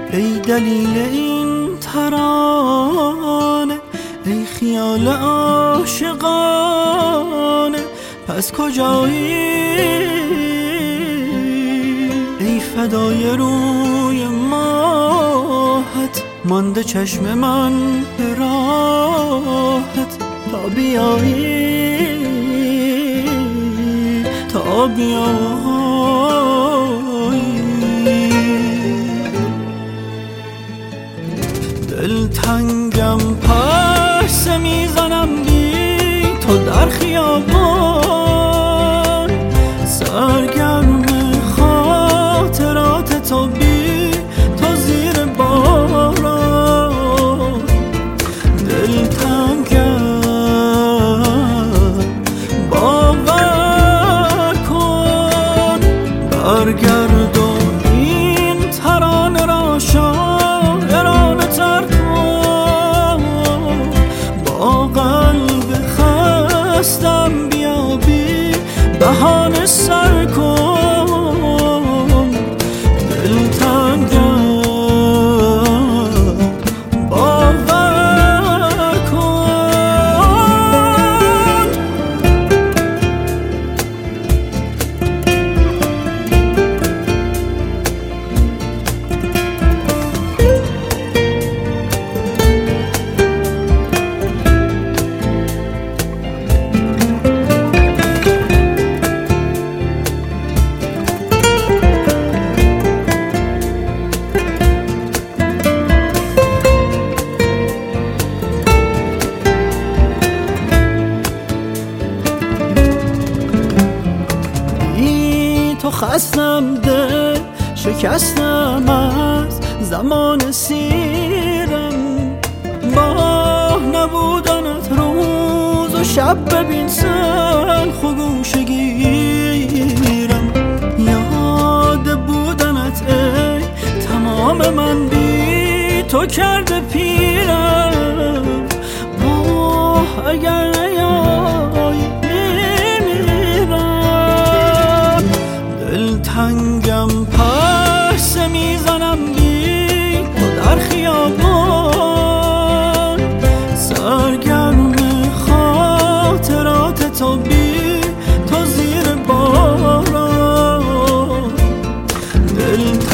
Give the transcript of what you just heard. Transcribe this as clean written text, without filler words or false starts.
ای دلیل این ترانه، ای خیال عاشقانه، پس کجایی؟ ای فدای روی ماهت، مانده چشم من به راهت، تا بیایی، تا بیایی. دلتنگم پرسه میزنم بی تو در خیابان، سرگرم خاطرات تو بی تو زیر باران. دلتنگم باور کن، برگردون این ترانه را شاعرانه تر کن، با قلب خستم بیابی بهانه سر کن. دلتنگم باور کن. تو خستم دل شکستم از زمان سیرم، با نبودنت روز و شب ببین سلخ و گوشه گیرم. یاد بودنت ای تمام من بی تو کرده پیرم، اگر نیایی دلتنگم پرسه میزنم بی تو در خیابان، سرگرم خاطرات تو بی تو زیر باران.